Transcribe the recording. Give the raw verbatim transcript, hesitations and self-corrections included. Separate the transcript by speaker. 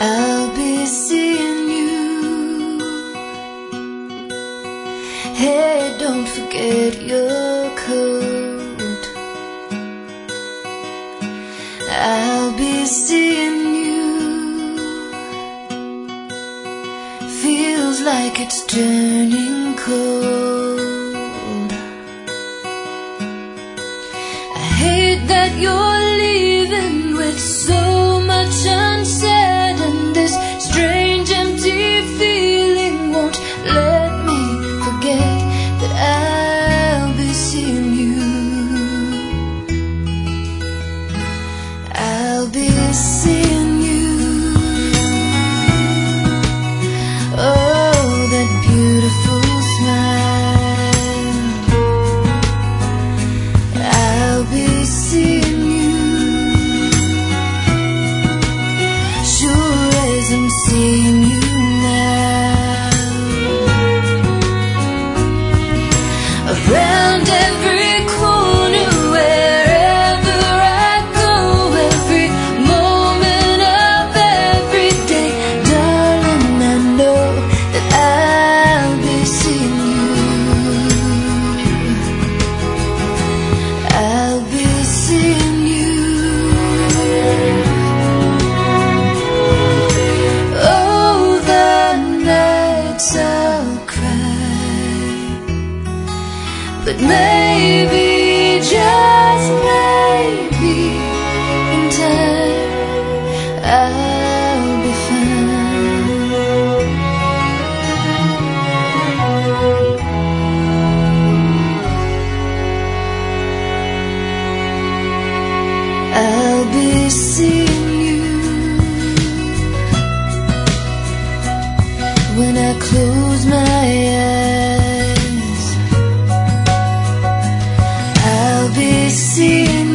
Speaker 1: I'll be seeing you. Hey, don't forget your coat. I'll be seeing you. Feels like it's turning cold. I hate that you're leaving with so much unsaid, and this strange empty feeling won't let me forget that I'll be seeing you. I'll be seeing you. Oh, that beautiful smile. I'll be seeing you. Sure as I'm seeing you now. Around every corner, wherever I go, every moment of every day, darling, I know that I'll be seeing you. I'll be seeing you. Oh, the nights I'll cry, but maybe, just maybe, in time I'll be fine. I'll be seeing you. When I close my eyes, I'll be seeing